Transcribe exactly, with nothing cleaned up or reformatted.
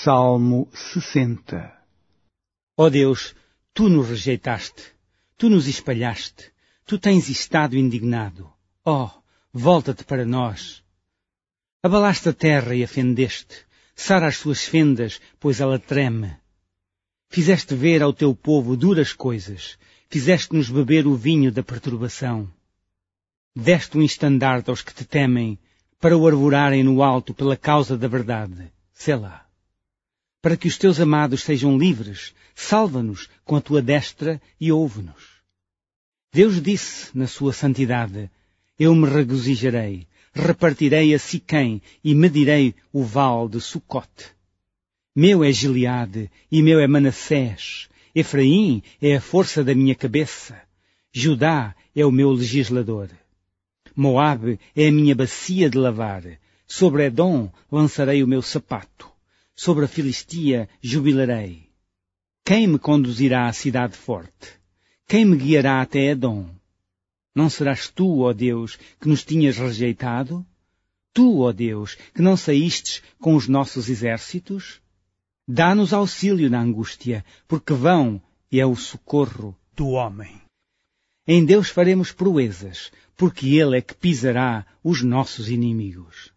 Salmo sessenta. Ó Deus, Tu nos rejeitaste, Tu nos espalhaste, Tu tens estado indignado. Ó, volta-te para nós. Abalaste a terra e a fendeste, sara as suas fendas, pois ela treme. Fizeste ver ao Teu povo duras coisas, fizeste-nos beber o vinho da perturbação. Deste um estandarte aos que Te temem, para o arvorarem no alto pela causa da verdade. Selá. Para que os Teus amados sejam livres, salva-nos com a Tua destra e ouve-nos. Deus disse na sua santidade, eu me regozijarei, repartirei a Siquém e medirei o vale de Sucote. Meu é Gileade e meu é Manassés, Efraim é a força da minha cabeça, Judá é o meu legislador. Moabe é a minha bacia de lavar, sobre Edom lançarei o meu sapato, sobre a Filistia jubilarei. Quem me conduzirá à cidade forte? Quem me guiará até Edom? Não serás tu, ó Deus, que nos tinhas rejeitado? Tu, ó Deus, que não saístes com os nossos exércitos? Dá-nos auxílio na angústia, porque vão é o socorro do homem. Em Deus faremos proezas, porque Ele é que pisará os nossos inimigos.